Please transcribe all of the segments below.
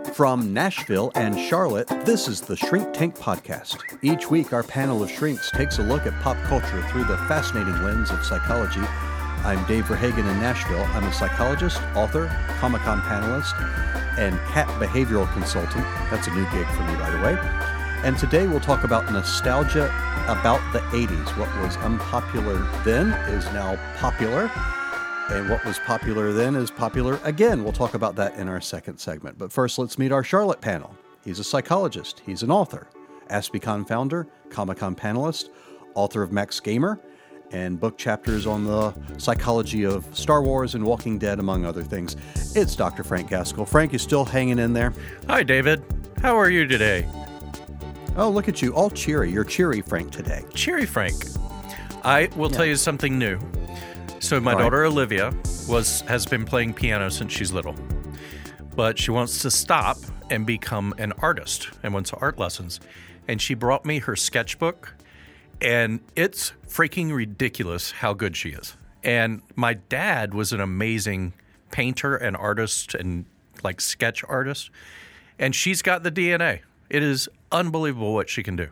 From Nashville and Charlotte, this is the Shrink Tank Podcast. Each week, our panel of shrinks takes a look at pop culture through the fascinating lens of psychology. I'm Dave Verhagen in Nashville. I'm a psychologist, author, Comic-Con panelist, and cat behavioral consultant. That's a new gig for me, by the way. And today we'll talk about nostalgia about the 80s. What was unpopular then is now popular. And what was popular then is popular again. We'll talk about that in our second segment. But first, let's meet our Charlotte panel. He's a psychologist. He's an author, AspieCon founder, Comic-Con panelist, author of Max Gamer, and book chapters on the psychology of Star Wars and Walking Dead, among other things. It's Dr. Frank Gaskell. Frank, you still hanging in there? Hi, David. How are you today? Oh, look at you, all cheery. You're cheery, Frank, today. Cheery Frank. I will tell you something new. So my daughter Olivia has been playing piano since she's little, but she wants to stop and become an artist and wants art lessons. And she brought me her sketchbook, and it's freaking ridiculous how good she is. And my dad was an amazing painter and artist and like sketch artist, and she's got the DNA. It is unbelievable what she can do.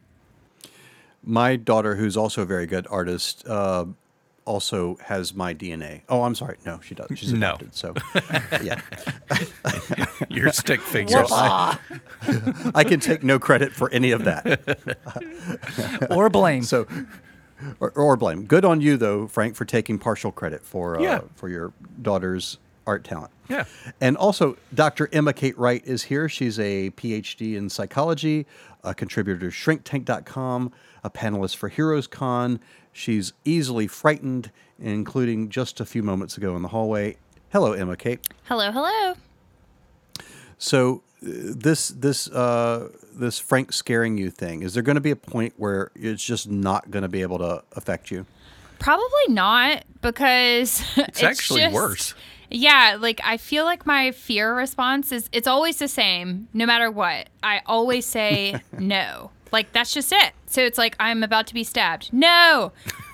My daughter, who's also a very good artist, also has my DNA. Oh, I'm sorry. No, she doesn't. She's adopted. So, yeah. Your stick figure. I can take no credit for any of that. Or blame. So, or blame. Good on you, though, Frank, for taking partial credit for your daughter's art talent. Yeah. And also, Dr. Emma Kate Wright is here. She's a PhD in psychology, a contributor to ShrinkTank.com, a panelist for Heroes Con. She's easily frightened, including just a few moments ago in the hallway. Hello, Emma Kate. Hello, hello. So this Frank scaring you thing, is there going to be a point where it's just not going to be able to affect you? Probably not, because it's actually just worse. Yeah, like I feel like my fear response it's always the same, no matter what. I always say no. Like, that's just it. So it's like, I'm about to be stabbed. No.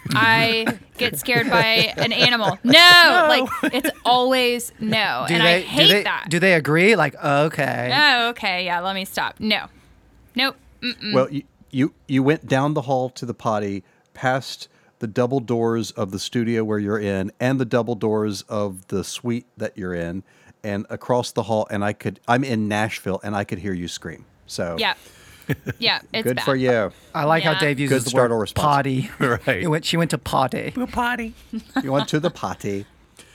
I get scared by an animal. No. Like, it's always no. I hate that. Do they agree? Like, okay. Oh, okay. Yeah, let me stop. No. Nope. Mm-mm. Well, you went down the hall to the potty, past the double doors of the studio where you're in, and the double doors of the suite that you're in, and across the hall, and I'm in Nashville, and I could hear you scream. So yeah. Yeah, it's good bad. for you. I like how Dave uses the word potty. Right. She went to potty. Potty. You went to the potty.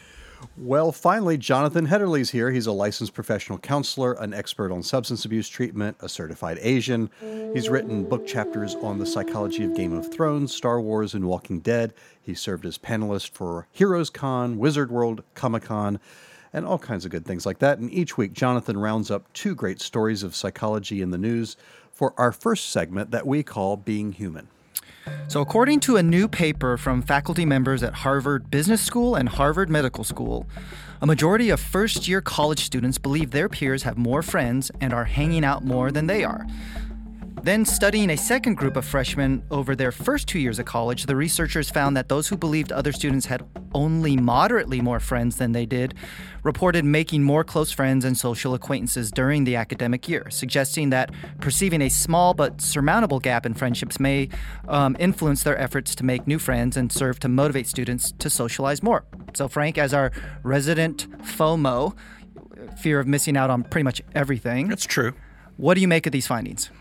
Well, finally, Jonathan Hederley's here. He's a licensed professional counselor, an expert on substance abuse treatment, a certified Asian. He's written book chapters on the psychology of Game of Thrones, Star Wars, and Walking Dead. He served as panelist for Heroes Con, Wizard World, Comic-Con, and all kinds of good things like that. And each week, Jonathan rounds up 2 great stories of psychology in the news for our first segment that we call Being Human. So according to a new paper from faculty members at Harvard Business School and Harvard Medical School, a majority of first-year college students believe their peers have more friends and are hanging out more than they are. Then, studying a second group of freshmen over their first 2 years of college, the researchers found that those who believed other students had only moderately more friends than they did reported making more close friends and social acquaintances during the academic year, suggesting that perceiving a small but surmountable gap in friendships may influence their efforts to make new friends and serve to motivate students to socialize more. So, Frank, as our resident FOMO, fear of missing out on pretty much everything. That's true. What do you make of these findings?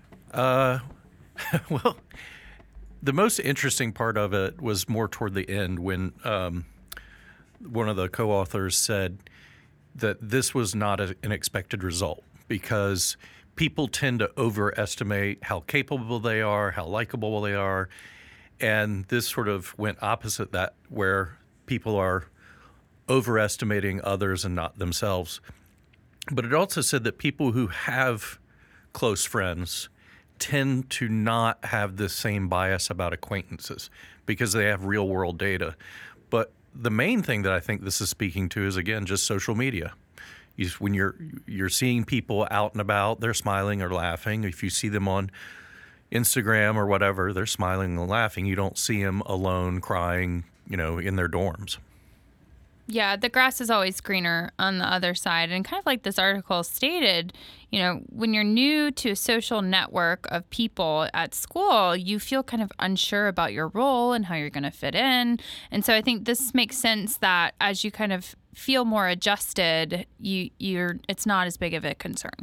Well, the most interesting part of it was more toward the end when one of the co-authors said that this was not an expected result because people tend to overestimate how capable they are, how likable they are, and this sort of went opposite that, where people are overestimating others and not themselves. But it also said that people who have close friends tend to not have the same bias about acquaintances because they have real world data. But the main thing that I think this is speaking to is, again, just social media. When you're seeing people out and about, they're smiling or laughing. If you see them on Instagram or whatever, they're smiling and laughing. You don't see them alone crying, in their dorms. Yeah, the grass is always greener on the other side. And kind of like this article stated, when you're new to a social network of people at school, you feel kind of unsure about your role and how you're going to fit in. And so I think this makes sense that as you kind of feel more adjusted, it's not as big of a concern.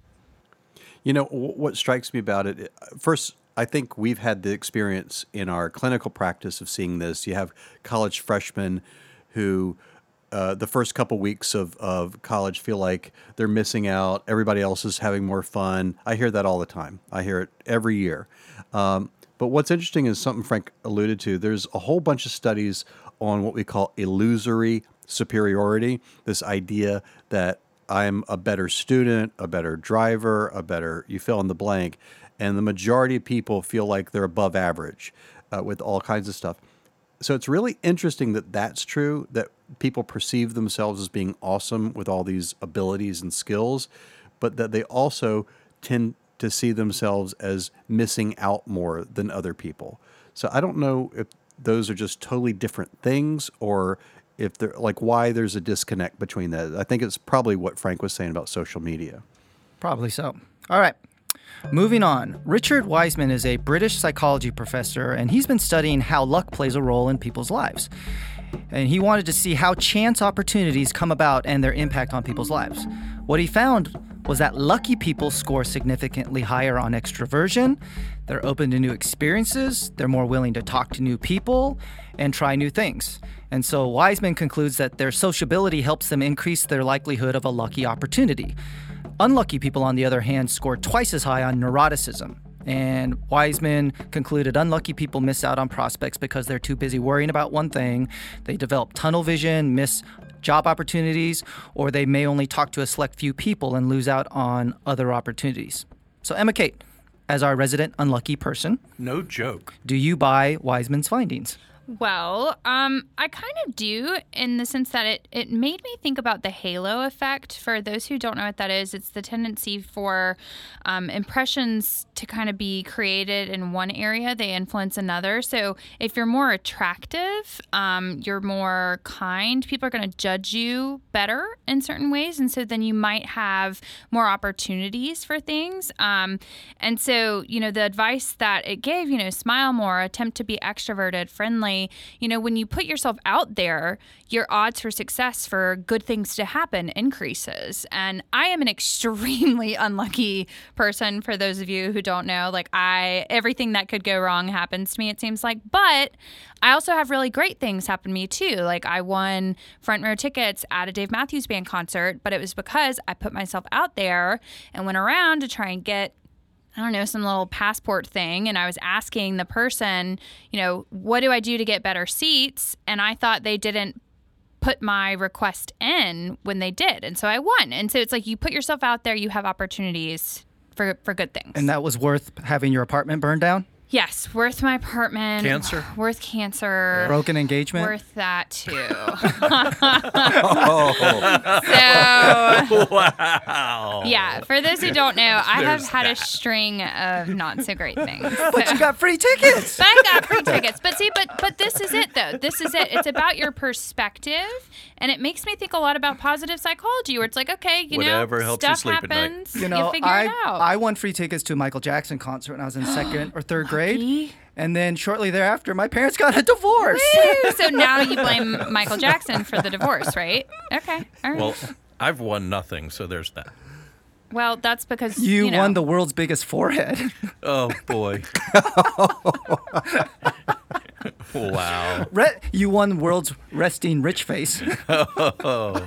What strikes me about it, first, I think we've had the experience in our clinical practice of seeing this. You have college freshmen who the first couple weeks of college feel like they're missing out. Everybody else is having more fun. I hear that all the time. I hear it every year. But what's interesting is something Frank alluded to. There's a whole bunch of studies on what we call illusory superiority, this idea that I'm a better student, a better driver, you fill in the blank. And the majority of people feel like they're above average with all kinds of stuff. So it's really interesting that that's true, that people perceive themselves as being awesome with all these abilities and skills, but that they also tend to see themselves as missing out more than other people. So I don't know if those are just totally different things or if they're like why there's a disconnect between that. I think it's probably what Frank was saying about social media. Probably so. All right. Moving on, Richard Wiseman is a British psychology professor, and he's been studying how luck plays a role in people's lives. And he wanted to see how chance opportunities come about and their impact on people's lives. What he found was that lucky people score significantly higher on extroversion, they're open to new experiences, they're more willing to talk to new people, and try new things. And so Wiseman concludes that their sociability helps them increase their likelihood of a lucky opportunity. Unlucky people, on the other hand, score twice as high on neuroticism. And Wiseman concluded unlucky people miss out on prospects because they're too busy worrying about one thing. They develop tunnel vision, miss job opportunities, or they may only talk to a select few people and lose out on other opportunities. So Emma Kate, as our resident unlucky person, no joke, do you buy Wiseman's findings? Well, I kind of do in the sense that it made me think about the halo effect. For those who don't know what that is, it's the tendency for impressions to kind of be created in one area, they influence another. So if you're more attractive, you're more kind, people are going to judge you better in certain ways. And so then you might have more opportunities for things. And so, the advice that it gave, smile more, attempt to be extroverted, friendly. When you put yourself out there, your odds for success for good things to happen increases. And I am an extremely unlucky person, for those of you who don't know. Everything that could go wrong happens to me, it seems like. But I also have really great things happen to me, too. Like I won front row tickets at a Dave Matthews Band concert, but it was because I put myself out there and went around to try and get some little passport thing. And I was asking the person, what do I do to get better seats? And I thought they didn't put my request in when they did. And so I won. And so it's like you put yourself out there, you have opportunities for good things. And that was worth having your apartment burned down? Yes, worth my apartment. Cancer? Worth cancer. Broken engagement? Worth that, too. Oh. Wow. Yeah, for those who don't know, I have had a string of not so great things. But you got free tickets! But I got free tickets. But see, but this is it, though. This is it. It's about your perspective, and it makes me think a lot about positive psychology, where it's like, okay, whatever helps you stuff sleep at night. happens, you figure it out. I won free tickets to a Michael Jackson concert when I was in second or third grade. And then shortly thereafter, my parents got a divorce. Woo! So now you blame Michael Jackson for the divorce, right? Okay. All right. Well, I've won nothing, so there's that. Well, that's because you won the world's biggest forehead. Oh, boy. Wow. You won the world's resting rich face. Oh,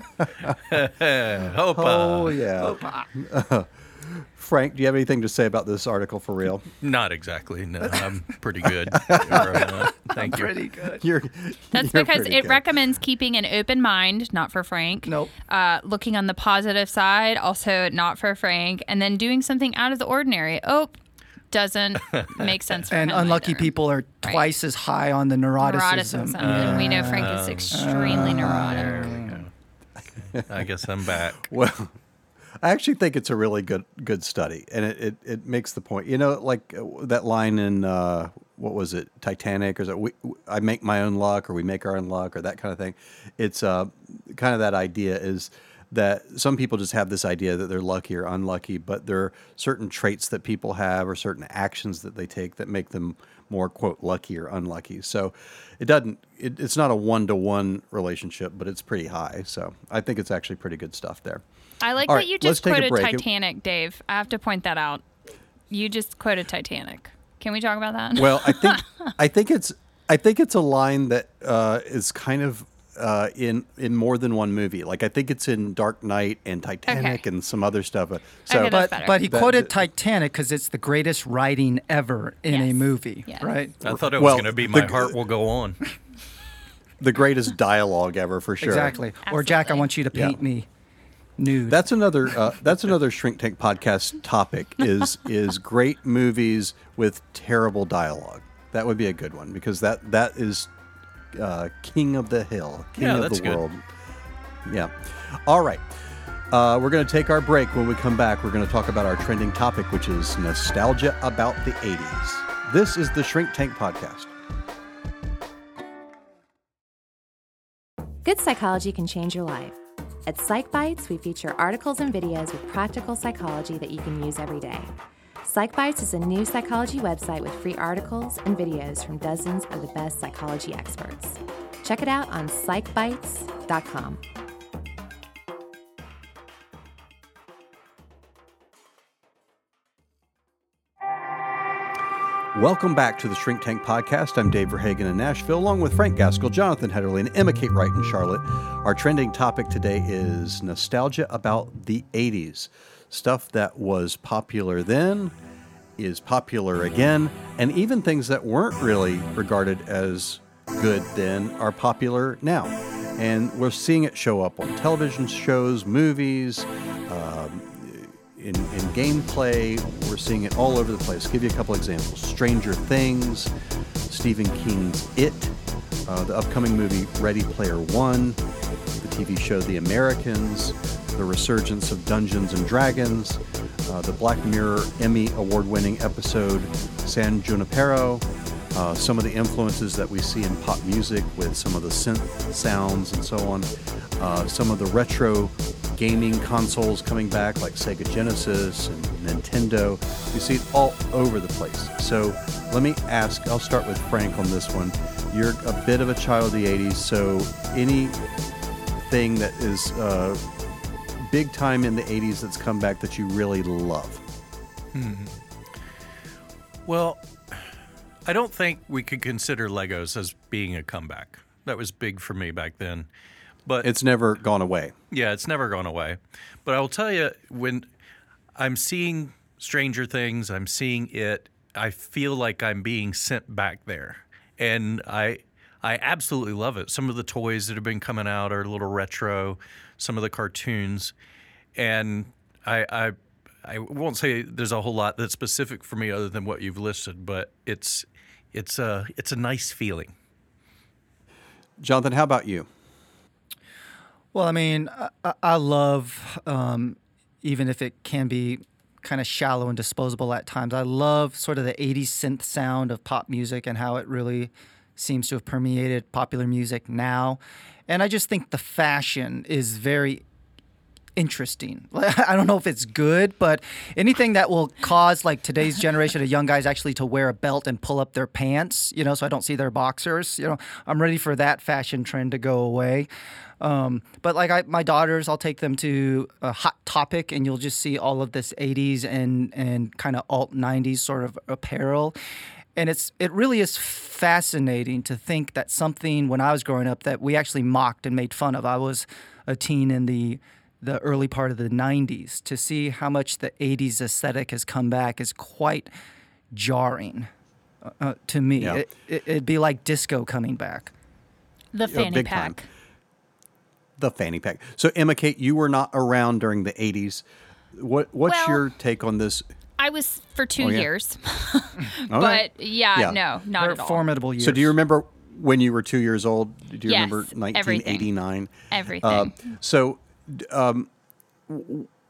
yeah. Frank, do you have anything to say about this article for real? Not exactly. No, I'm pretty good. Thank you. Pretty good. That's because it recommends keeping an open mind, not for Frank. Nope. Looking on the positive side, also not for Frank. And then doing something out of the ordinary. Doesn't make sense for and him unlucky either. people are twice as high on the neuroticism. And we know Frank is extremely neurotic. I guess I'm back. Well, I actually think it's a really good study, and it makes the point. Like that line in what was it, Titanic, or is it I make my own luck, or we make our own luck, or that kind of thing. It's kind of that idea is that some people just have this idea that they're lucky or unlucky, but there are certain traits that people have or certain actions that they take that make them more, quote, lucky or unlucky. So it's not a one-to-one relationship, but it's pretty high. So I think it's actually pretty good stuff there. I like All that right, you let's just take a quoted break. Titanic, Dave. I have to point that out. You just quoted Titanic. Can we talk about that? Well, I think it's a line that is kind of in more than one movie. Like I think it's in Dark Knight and Titanic Okay. and some other stuff. Okay, that's better. But he quoted Titanic because it's the greatest writing ever in a Yes. movie, Yes. right? I thought it was Well, going to be My Heart Will Go On. the greatest dialogue ever for sure. Exactly. Or Jack, I Absolutely. want you to paint me nude. That's another Shrink Tank podcast topic is great movies with terrible dialogue. That would be a good one because that is king of the hill, king Yeah, of that's the good. world. Yeah. All right. We're going to take our break. When we come back, we're going to talk about our trending topic, which is nostalgia about the 80s. This is the Shrink Tank podcast. Good psychology can change your life. At Psych Bites, we feature articles and videos with practical psychology that you can use every day. Psych Bites is a new psychology website with free articles and videos from dozens of the best psychology experts. Check it out on psychbites.com. Welcome back to the Shrink Tank Podcast. I'm Dave Verhagen in Nashville, along with Frank Gaskell, Jonathan Hederle, and Emma Kate Wright in Charlotte. Our trending topic today is nostalgia about the 80s. Stuff that was popular then, is popular again, and even things that weren't really regarded as good then are popular now. And we're seeing it show up on television shows, movies, in gameplay. We're seeing it all over the place. Give you a couple examples. Stranger Things, Stephen King's It, the upcoming movie Ready Player One, the TV show The Americans, the resurgence of Dungeons and Dragons, the Black Mirror Emmy award-winning episode San Junipero, some of the influences that we see in pop music with some of the synth sounds and so on, some of the retro gaming consoles coming back like Sega Genesis and Nintendo. You see it all over the place. So let me ask, I'll start with Frank on this one. You're a bit of a child of the 80s, so anything that is big time in the 80s that's come back that you really love? Well, I don't think we could consider Legos as being a comeback. That was big for me back then. But It's never gone away. yeah, it's never gone away. But I'll tell you, when I'm seeing Stranger Things, I'm seeing it, I feel like I'm being sent back there. And I absolutely love it. Some of the toys that have been coming out are a little retro, some of the cartoons. And I won't say there's a whole lot that's specific for me other than what you've listed, but it's a nice feeling. Jonathan, how about you? Well, I mean, I love, even if it can be kind of shallow and disposable at times, I love sort of the 80s synth sound of pop music and how it really seems to have permeated popular music now. And I just think the fashion is very interesting. I don't know if it's good, but anything that will cause like today's generation of young guys actually to wear a belt and pull up their pants, so I don't see their boxers, I'm ready for that fashion trend to go away. But like my daughters, I'll take them to a Hot Topic and you'll just see all of this 80s and kind of alt 90s sort of apparel. And it really is fascinating to think that something when I was growing up that we actually mocked and made fun of. I was a teen in the early part of the 90s. To see how much the 80s aesthetic has come back is quite jarring to me. Yeah. It'd be like disco coming back. The fanny big pack. time. The fanny pack. So, Emma Kate, you were not around during the 80s. What's Well, your take on this? I was for 2 yeah. years. All right. But yeah, no, not They're at all. formidable years. So do you remember when you were 2 years old? Do you Yes, remember 1989? everything. So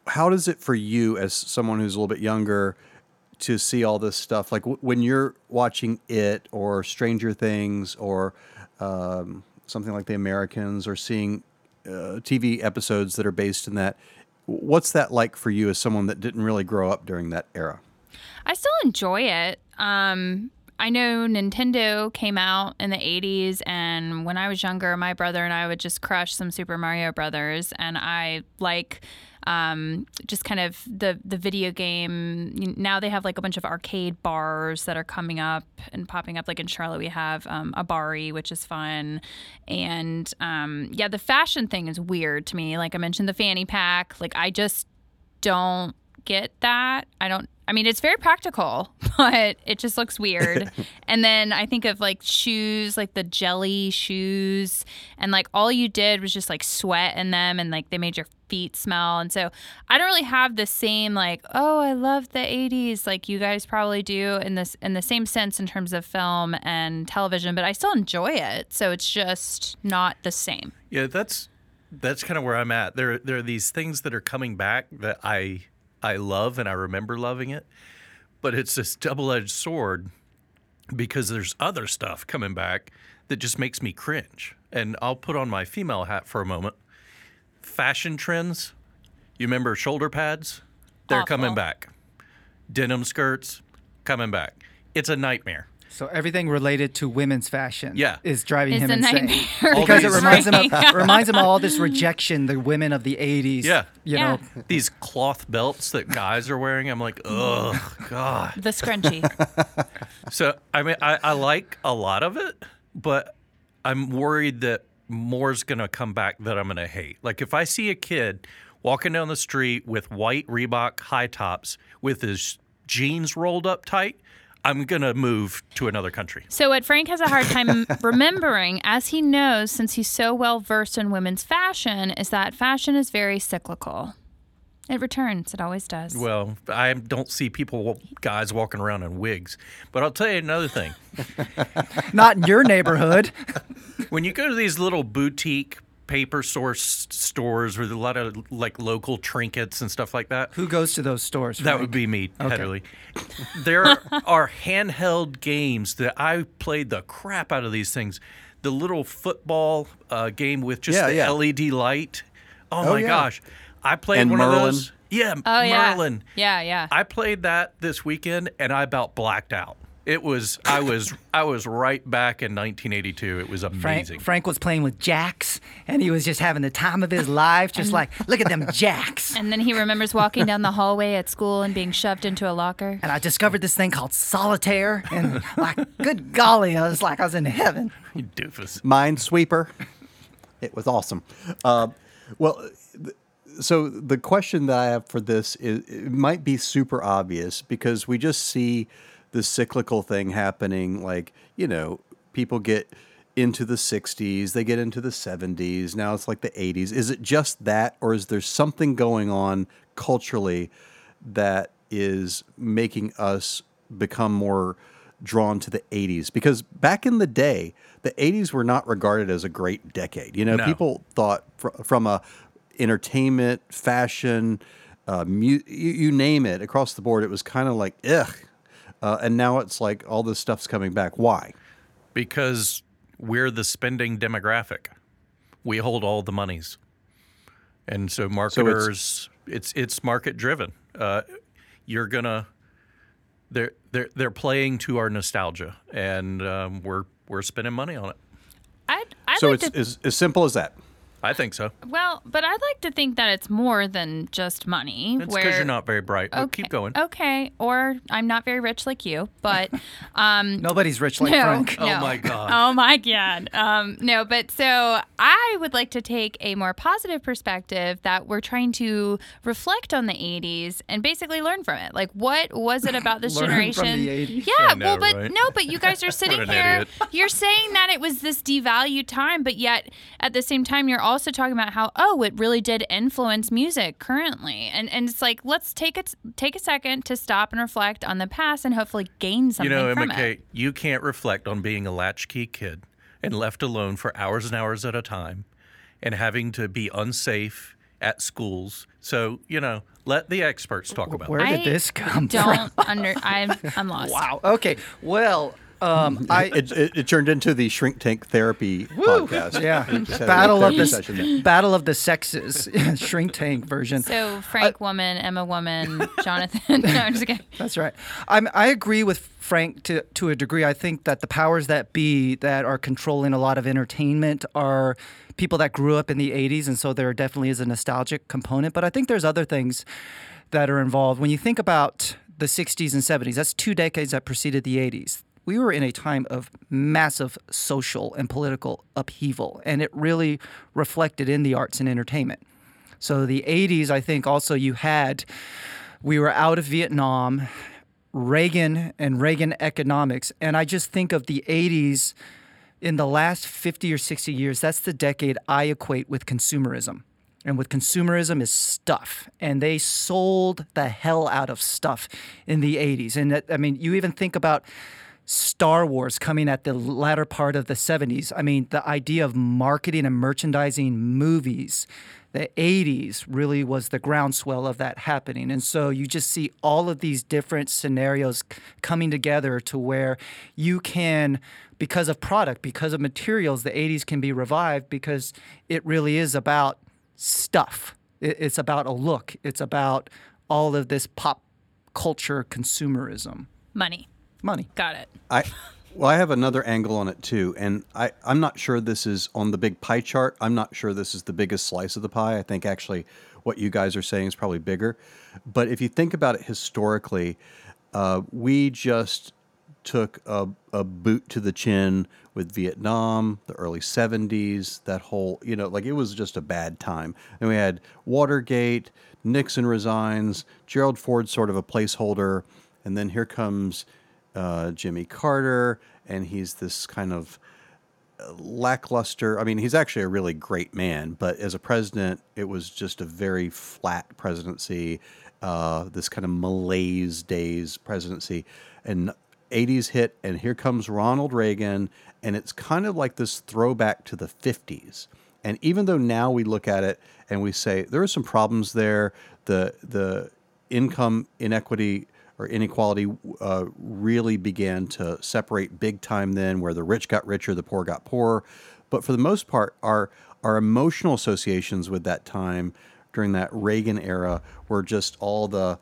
how does it for you as someone who's a little bit younger to see all this stuff? Like when you're watching It or Stranger Things or something like The Americans, or seeing TV episodes that are based in that, what's that like for you as someone that didn't really grow up during that era? I still enjoy it. I know Nintendo came out in the 80s, and when I was younger, my brother and I would just crush some Super Mario Brothers, and I like just kind of the video game. Now they have like a bunch of arcade bars that are coming up and popping up. Like in Charlotte, we have Abari, which is fun. And yeah, the fashion thing is weird to me. Like I mentioned, the fanny pack. Like I just don't get that. I mean, it's very practical, but it just looks weird. And then I think of like shoes, like the jelly shoes, and like all you did was just like sweat in them, and like they made your feet smell. And so I don't really have the same like, oh, I love the 80s like you guys probably do in the same sense in terms of film and television, but I still enjoy it. So it's just not the same. Yeah, that's kind of where I'm at. There are these things that are coming back that I love, and I remember loving it, but it's this double-edged sword because there's other stuff coming back that just makes me cringe. And I'll put on my female hat for a moment. Fashion trends, you remember shoulder pads? They're Awful. coming back. Denim skirts, coming back. It's a nightmare. So everything related to women's fashion is driving It's him a insane. nightmare. Because it these- reminds him of all this rejection the women of the 80s. Yeah. You Yeah. know, These cloth belts that guys are wearing, I'm like, ugh, God. The scrunchie. So, I mean, I like a lot of it, but I'm worried that more's going to come back that I'm going to hate. Like, if I see a kid walking down the street with white Reebok high tops with his jeans rolled up tight, I'm going to move to another country. So what Frank has a hard time remembering, as he knows since he's so well versed in women's fashion, is that fashion is very cyclical. It returns. It always does. Well, I don't see guys walking around in wigs. But I'll tell you another thing. not in your neighborhood. When you go to these little boutique paper source stores with a lot of like local trinkets and stuff like that, Who goes to those stores? that Frank? would be me, Heatherly. There are handheld games that I played the crap out of these things. The little football game with just Yeah, the yeah. LED light. Oh, Oh, my yeah. gosh. I played And one Merlin. of those. Yeah, Oh, yeah. Merlin. Yeah. I played that this weekend and I about blacked out. I was right back in 1982. It was amazing. Frank was playing with jacks, and he was just having the time of his life, just like, look at them jacks. And then he remembers walking down the hallway at school and being shoved into a locker. And I discovered this thing called solitaire, and like, good golly, I was in heaven. You doofus. Minesweeper. It was awesome. So the question that I have for this is, it might be super obvious because we just see the cyclical thing happening. Like, you know, people get into the 60s, they get into the 70s, now it's like the 80s. Is it just that, or is there something going on culturally that is making us become more drawn to the 80s? Because back in the day, the 80s were not regarded as a great decade. You know, No. people thought from a entertainment, fashion, you name it, across the board, it was kind of like, ugh. And now it's like all this stuff's coming back. Why? Because we're the spending demographic. We hold all the monies. And so marketers, it's market driven. You're gonna they're playing to our nostalgia, and we're spending money on it. I'd So like it's to, as simple as that. I think so. well, but I'd like to think that it's more than just money. It's because you're not very bright. But keep going. Okay, or I'm not very rich like you, but Nobody's rich like no, Frank. Oh, no. my God. Oh my God. No, but so I would like to take a more positive perspective that we're trying to reflect on the 80s and basically learn from it. Like, what was it about this Learn generation? from the 80s. Yeah, I know, well, but right? no, but you guys are sitting What an here. idiot. You're saying that it was this devalued time, but yet at the same time, you're also talking about how, it really did influence music currently. And it's like, let's take a second to stop and reflect on the past and hopefully gain something You know, from Emma Kay, it. you can't reflect on being a latchkey kid and left alone for hours and hours at a time and having to be unsafe at schools. So, let the experts talk about Where it. did this come Don't from? I'm lost. Wow. Okay. Well, It turned into the Shrink Tank Therapy podcast. yeah, We just had a battle of therapy session there. the battle of the sexes, Shrink Tank version. So Frank woman, Emma woman, Jonathan. No, I'm just kidding. That's right. I agree with Frank to a degree. I think that the powers that be that are controlling a lot of entertainment are people that grew up in the 80s, and so there definitely is a nostalgic component. But I think there's other things that are involved. When you think about the 60s and 70s, that's 2 decades that preceded the 80s. We were in a time of massive social and political upheaval, and it really reflected in the arts and entertainment. So the 80s, I think also we were out of Vietnam, Reagan and Reagan economics, and I just think of the 80s in the last 50 or 60 years, that's the decade I equate with consumerism. And with consumerism is stuff. And they sold the hell out of stuff in the 80s. And you even think about Star Wars coming at the latter part of the 70s. I mean, the idea of marketing and merchandising movies, the 80s really was the groundswell of that happening. And so you just see all of these different scenarios coming together to where you can, because of product, because of materials, the 80s can be revived because it really is about stuff. It's about a look. It's about all of this pop culture consumerism. Money. Got it. I have another angle on it too, and I'm not sure this is on the big pie chart. I'm not sure this is the biggest slice of the pie. I think actually what you guys are saying is probably bigger. But if you think about it historically, we just took a boot to the chin with Vietnam, the early 70s, that whole, it was just a bad time. And we had Watergate, Nixon resigns, Gerald Ford sort of a placeholder, and then here comes Jimmy Carter, and he's this kind of lackluster. I mean, he's actually a really great man, but as a president, it was just a very flat presidency, this kind of malaise days presidency. And 80s hit, and here comes Ronald Reagan, and it's kind of like this throwback to the 50s. And even though now we look at it and we say there are some problems there, the income inequity or inequality really began to separate big time then, where the rich got richer, the poor got poorer. But for the most part, our emotional associations with that time during that Reagan era were just all the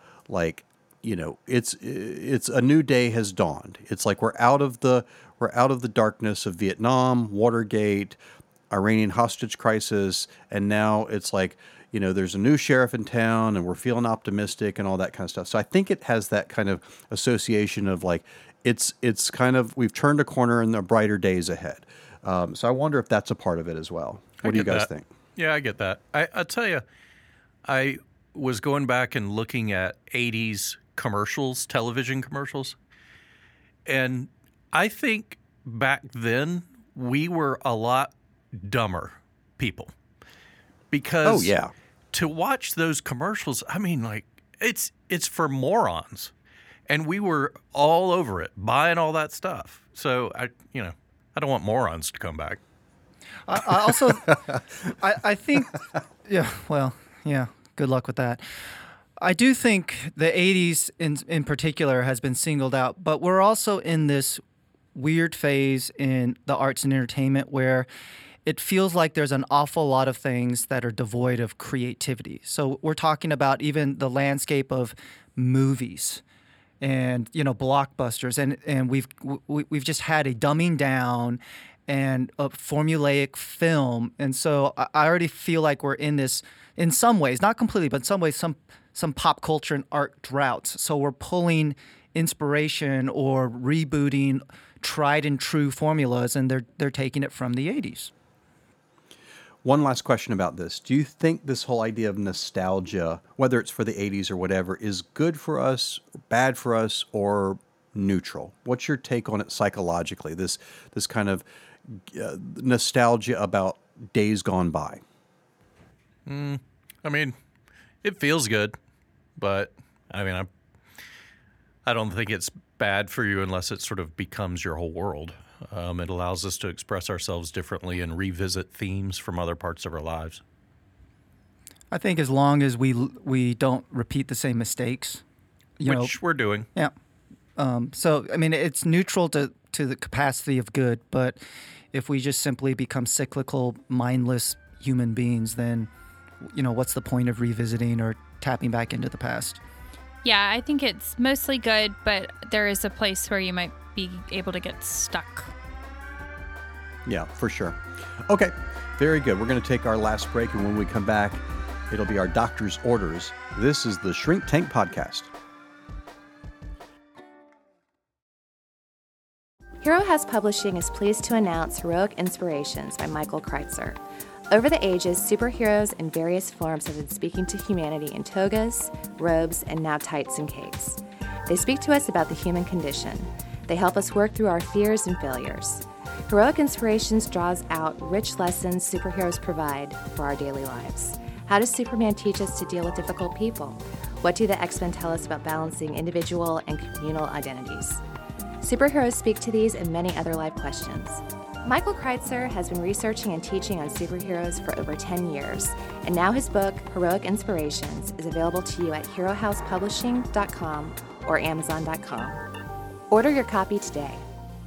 it's a new day has dawned. It's like we're out of the darkness of Vietnam, Watergate, Iranian hostage crisis, and now it's like, there's a new sheriff in town and we're feeling optimistic and all that kind of stuff. So I think it has that kind of association of like, it's kind of, we've turned a corner and the brighter days ahead. So I wonder if that's a part of it as well. What do you guys think? Yeah, I get that. I'll tell you, I was going back and looking at 80s commercials, television commercials, and I think back then we were a lot dumber people because to watch those commercials, I mean, like it's for morons, and we were all over it, buying all that stuff. So I don't want morons to come back. I also, I think, good luck with that. I do think the 80s in particular has been singled out, but we're also in this weird phase in the arts and entertainment where it feels like there's an awful lot of things that are devoid of creativity. So we're talking about even the landscape of movies and, blockbusters, and we've just had a dumbing down and a formulaic film. And so I already feel like we're in this, in some ways, not completely, but in some ways, some pop culture and art droughts. So we're pulling inspiration or rebooting tried and true formulas, and they're taking it from the 80s. One last question about this. Do you think this whole idea of nostalgia, whether it's for the 80s or whatever, is good for us, bad for us, or neutral? What's your take on it psychologically, this kind of nostalgia about days gone by? I mean, it feels good, but I mean, I don't think it's bad for you unless it sort of becomes your whole world. It allows us to express ourselves differently and revisit themes from other parts of our lives. I think as long as we don't repeat the same mistakes, Which we're doing. Yeah. So I mean, it's neutral to the capacity of good, but if we just simply become cyclical, mindless human beings, then what's the point of revisiting or tapping back into the past? Yeah, I think it's mostly good, but there is a place where you might be able to get stuck. Yeah, for sure. Okay, very good. We're going to take our last break, and when we come back, it'll be our doctor's orders. This is the Shrink Tank Podcast. Hero House Publishing is pleased to announce Heroic Inspirations by Michael Kreitzer. Over the ages, superheroes in various forms have been speaking to humanity in togas, robes, and now tights and capes. They speak to us about the human condition. They help us work through our fears and failures. Heroic Inspirations draws out rich lessons superheroes provide for our daily lives. How does Superman teach us to deal with difficult people? What do the X-Men tell us about balancing individual and communal identities? Superheroes speak to these and many other life questions. Michael Kreitzer has been researching and teaching on superheroes for over 10 years, and now his book, Heroic Inspirations, is available to you at herohousepublishing.com or amazon.com. Order your copy today.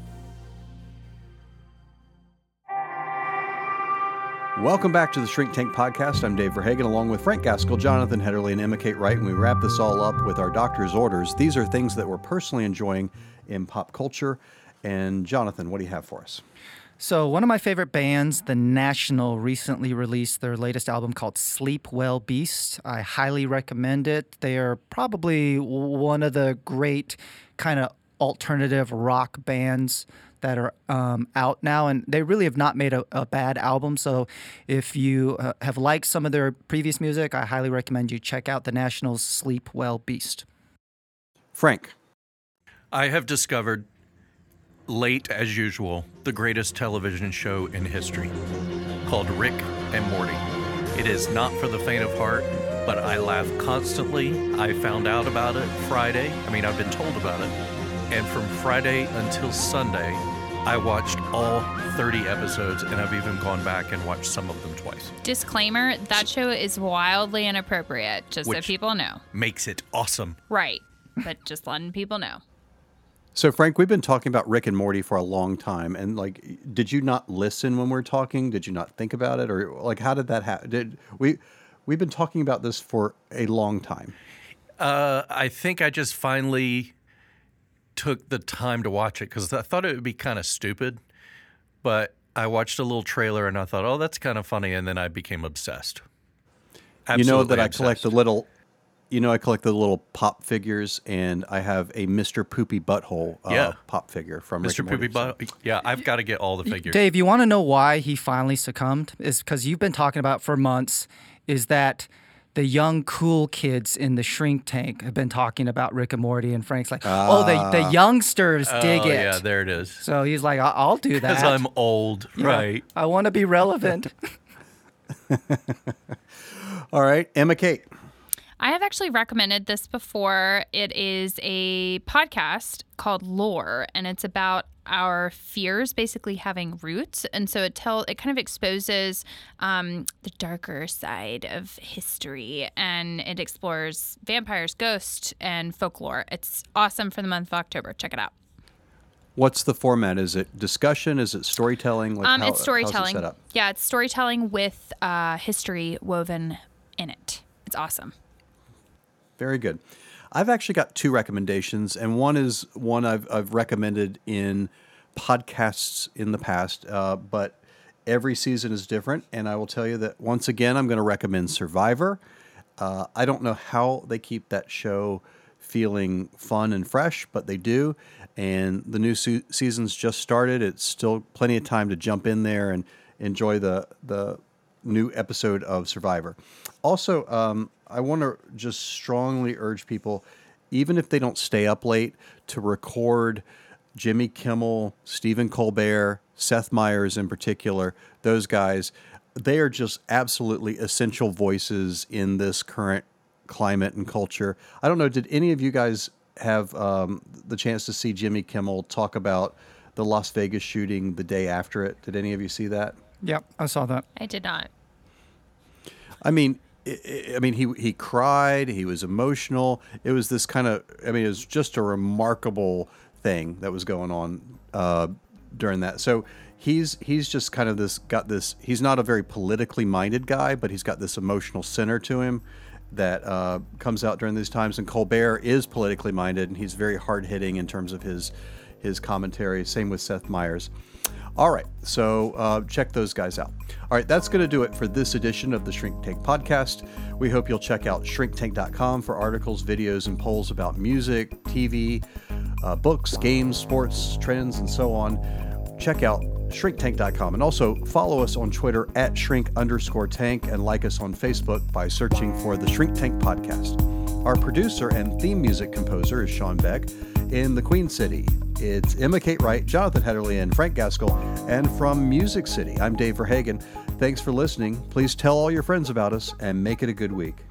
Welcome back to the Shrink Tank Podcast. I'm Dave Verhagen, along with Frank Gaskell, Jonathan Hedderly, and Emma Kate Wright, and we wrap this all up with our doctor's orders. These are things that we're personally enjoying in pop culture. And Jonathan, what do you have for us? So one of my favorite bands, The National, recently released their latest album called Sleep Well Beast. I highly recommend it. They are probably one of the great kind of alternative rock bands that are out now, and they really have not made a bad album. So if you have liked some of their previous music, I highly recommend you check out The National's Sleep Well Beast. Frank. I have discovered, late as usual, the greatest television show in history, called Rick and Morty. It is not for the faint of heart, but I laugh constantly. I found out about it Friday. I've been told about it. And from Friday until Sunday, I watched all 30 episodes, and I've even gone back and watched some of them twice. Disclaimer, that show is wildly inappropriate, just so people know. Makes it awesome. Right, but just letting people know. So, Frank, we've been talking about Rick and Morty for a long time, and did you not listen when we're talking? Did you not think about it, or how did that happen? We've been talking about this for a long time. I think I just finally took the time to watch it because I thought it would be kind of stupid, but I watched a little trailer and I thought, oh, that's kind of funny, and then I became obsessed. Absolutely I collect the little. I collect the little pop figures, and I have a Mr. Poopy Butthole pop figure from Rick and Morty. Mr. Poopy Butthole. Yeah, I've got to get all the figures. Dave, you want to know why he finally succumbed? Is because you've been talking about for months, is that the young cool kids in the Shrink Tank have been talking about Rick and Morty, and Frank's like, the youngsters dig it. Yeah, there it is. So he's like, I'll do that. Because I'm old, right? I want to be relevant. All right, Emma Kate. I have actually recommended this before. It is a podcast called Lore, and it's about our fears basically having roots. And so it kind of exposes the darker side of history, and it explores vampires, ghosts, and folklore. It's awesome for the month of October. Check it out. What's the format? Is it discussion? Is it storytelling? It's storytelling. How's it set up? Yeah, it's storytelling with history woven in it. It's awesome. Very good. I've actually got two recommendations, and one is one I've recommended in podcasts in the past, but every season is different, and I will tell you that once again, I'm going to recommend Survivor. I don't know how they keep that show feeling fun and fresh, but they do, and the new season's just started. It's still plenty of time to jump in there and enjoy the new episode of Survivor. Also, I want to just strongly urge people, even if they don't stay up late, to record Jimmy Kimmel, Stephen Colbert, Seth Meyers in particular. Those guys, they are just absolutely essential voices in this current climate and culture. I don't know, did any of you guys have the chance to see Jimmy Kimmel talk about the Las Vegas shooting the day after it? Did any of you see that? Yep, I saw that. I did not. I mean, I mean, he cried. He was emotional. It was this kind of, I mean, it was just a remarkable thing that was going on during that. So he's just kind of he's not a very politically minded guy, but he's got this emotional center to him that comes out during these times. And Colbert is politically minded, and he's very hard hitting in terms of his commentary. Same with Seth Meyers. All right, so check those guys out. All right, that's going to do it for this edition of the Shrink Tank podcast. We hope you'll check out shrinktank.com for articles, videos, and polls about music, TV, books, games, sports, trends, and so on. Check out shrinktank.com, and also follow us on Twitter at @shrink_tank, and like us on Facebook by searching for the Shrink Tank podcast. Our producer and theme music composer is Sean Beck in the Queen City. It's Emma Kate Wright, Jonathan Hedderly, and Frank Gaskell. And from Music City, I'm Dave Verhagen. Thanks for listening. Please tell all your friends about us and make it a good week.